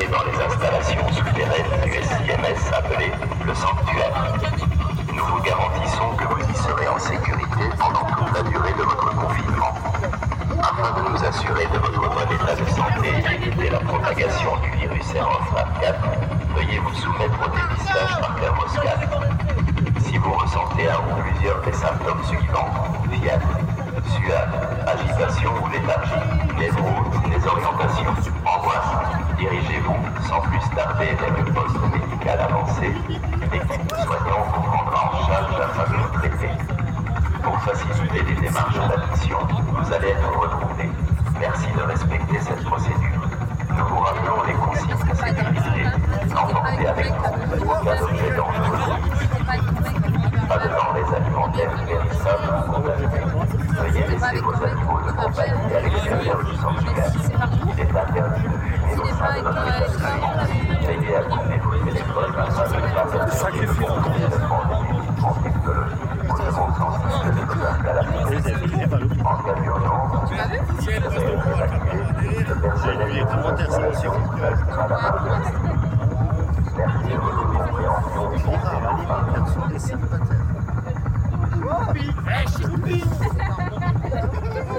serez dans les installations souterraines du SIMS appelé le sanctuaire. Nous vous garantissons que vous y serez en sécurité pendant toute la durée de votre confinement. Afin de nous assurer de votre bon état de santé et d'éviter la propagation du virus R24, veuillez vous soumettre au dépistage par thermoscan. Si vous ressentez un ou plusieurs des symptômes suivants, fièvre, suave, agitation ou léthargie, névrose, désorientation, angoisse, dirigez-vous sans plus tarder vers le poste médical avancé. L'équipe de soignants vous prendra en charge afin de vous traiter. Pour faciliter les démarches d'admission, vous allez être retrouvé. Merci de respecter cette procédure. Nous vous rappelons les consignes de sécurité. N'emportez avec vous aucun objet dangereux. Pas de denrées alimentaires périssables ou contaminés. Veuillez laisser vos animaux de compagnie à l'extérieur du sanctuaire. Il est interdit de fumer au sein de notre établissement. Veillez à couper vos téléphones afin de ne pas perturber le fonctionnement des équipements technologiques au niveau sensible de nos installations. En cas d'urgence, si vous devez être évacué, le personnel de vos installations sera la marche. Merci de votre compréhension et de votre